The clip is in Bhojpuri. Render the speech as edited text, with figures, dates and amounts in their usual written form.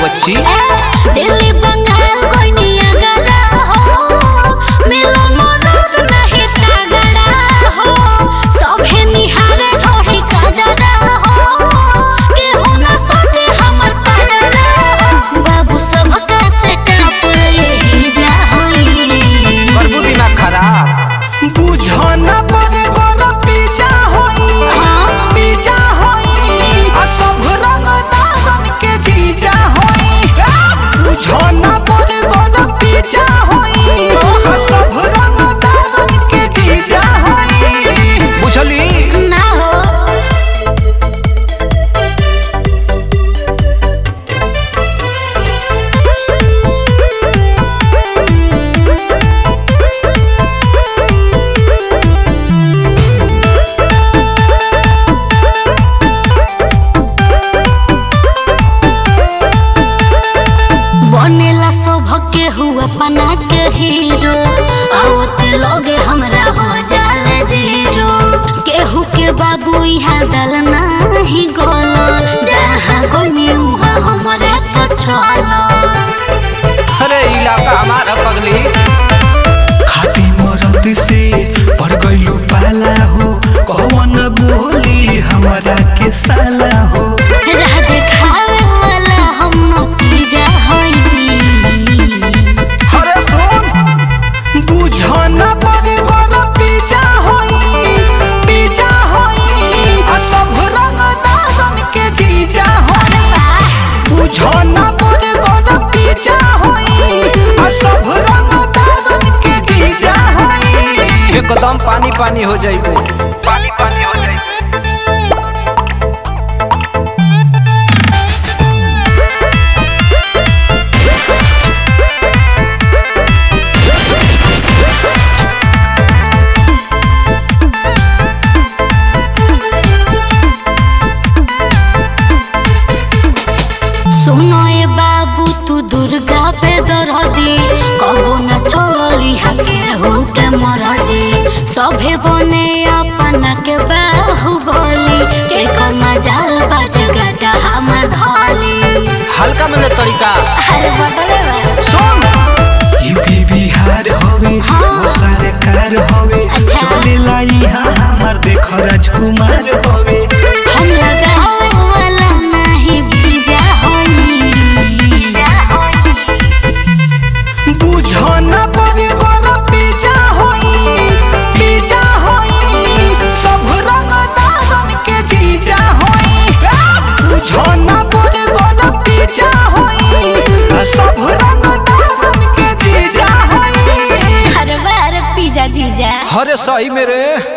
बच्ची। दिल्ली बंगाल कोई निया गड़ा हो, मिलो मरद नहीं तगड़ा हो, सभे निहारे ढोही का जड़ा हो, केहू न सोटे हमर पजड़ा हो, बाबू सबका सेटअप यही जा होई। करबू दिमाग खराब। बुझो ना बड़े बड़ा पिज्जा होई, पिज्जा होई, आ सब रंग दारन के जीजा होई। बुझो ना बड़े बड़ा पिज्जा होई, आ सब रंग दारन के जीजा होई। बुझली ना हो बनेला सौभाग्य हुआ पना के हीरो, आवते लोगे हमरा हो जाला जीरो, केहू के बाबू यहाँ दल नाही गोलो, जहाँ गोनी उहाँ हमरे तो चलो। अरे इलाका हमारा पगली। खाती मरद से पड़ गइलू पाला हो, कौन बोली हमरा के साला हो। राह देखावे वाला हम नतीजा होई। अरे सुन, बुझो ना बड़े बड़ा पिज्जा होई, पिज्जा होई, आ सब रंग दारन के जीजा होई। बुझो ना बड़े बड़ा पिज्जा होई, आ सब रंग दारन के जीजा होई। एकदम पानी पानी हो जाइबू। पानी पानी हो जाइबू। सुनो ए बाबू तू दुर्गा पे दरदी, कबो न छोड़ली हके हो के मरजी, सभे बने अपना के बाहुबली, के कर मजाल बाजे गड्ढा हमर धली। हल्का में न तरीका। अरे बटले बा सुन, यूपी बिहार होवे, वो सारे कार होवे, अच्छा। चले लाई हमर देख राजकुमार होवे। हम लगावे वाला नहीं बीजा होई। बुझो ना बड़े बड़ा पिज्जा होई, पिज्जा होई, सब रंग दारन के जीजा होई। बुझो ना बड़े बड़ा पिज्जा होई, आ सब रंग दारन के जीजा होई। अरे बार पिज्जा जीजा अरे सही मेरे।